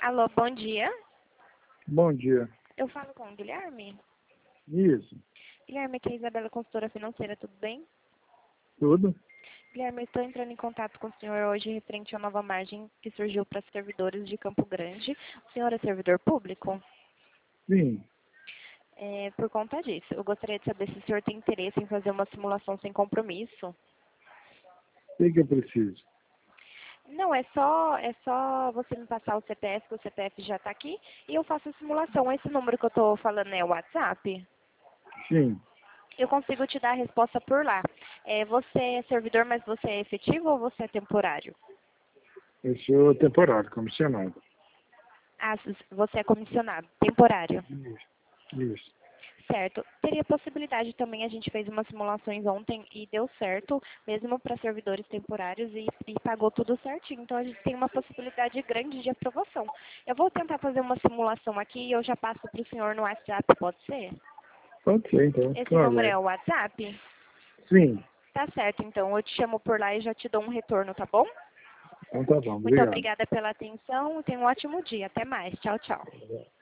Alô, bom dia. Bom dia. Eu falo com o Guilherme. Isso. Guilherme, aqui é a Isabela, consultora financeira, tudo bem? Tudo? Guilherme, eu estou entrando em contato com o senhor hoje referente à nova margem que surgiu para servidores de Campo Grande. O senhor é servidor público? Sim. Por conta disso, eu gostaria de saber se o senhor tem interesse em fazer uma simulação sem compromisso. O que eu preciso? Não, é só você me passar o CPF, que o CPF já está aqui, e eu faço a simulação. Esse número que eu estou falando é o WhatsApp? Sim. Eu consigo te dar a resposta por lá. Você é servidor, mas você é efetivo ou você é temporário? Eu sou temporário, comissionado. Ah, você é comissionado, temporário. Isso. Certo. Teria possibilidade também, a gente fez umas simulações ontem e deu certo, mesmo para servidores temporários e pagou tudo certinho. Então a gente tem uma possibilidade grande de aprovação. Eu vou tentar fazer uma simulação aqui e eu já passo para o senhor no WhatsApp, pode ser? Pode ser, então. Esse Claro. número é o WhatsApp? Sim. Tá certo, então eu te chamo por lá e já te dou um retorno, tá bom? Então tá bom. Muito Obrigado. obrigada pela atenção e tenha um ótimo dia. Até mais. Tchau, tchau.